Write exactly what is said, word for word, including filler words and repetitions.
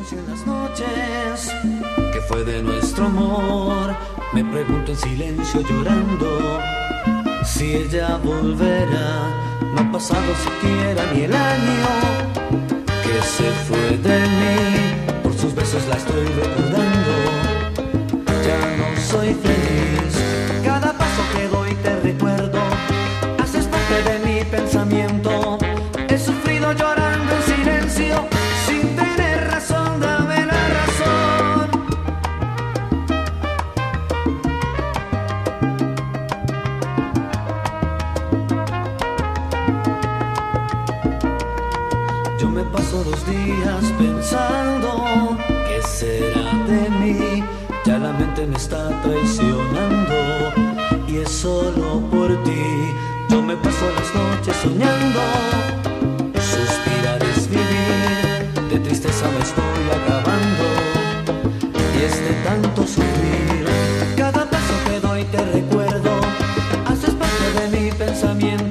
silencio en las noches, ¿qué fue de nuestro amor? Me pregunto en silencio llorando si ella volverá. No ha pasado siquiera ni el año que se fue de mí. Por sus besos la estoy recordando. Ya no soy feliz. Cada paso que doy te recuerdo. Haces parte de mi pensamiento. He sufrido llorando en silencio sin tener razón. Dame la razón. Yo me paso los días pensando qué será de mí. Ya la mente me está traicionando y es solo por ti. Yo me paso las noches soñando. Suspirar es vivir. De tristeza me estoy acabando y es de tanto sufrir. Cada paso que doy te recuerdo. Haces parte de mi pensamiento.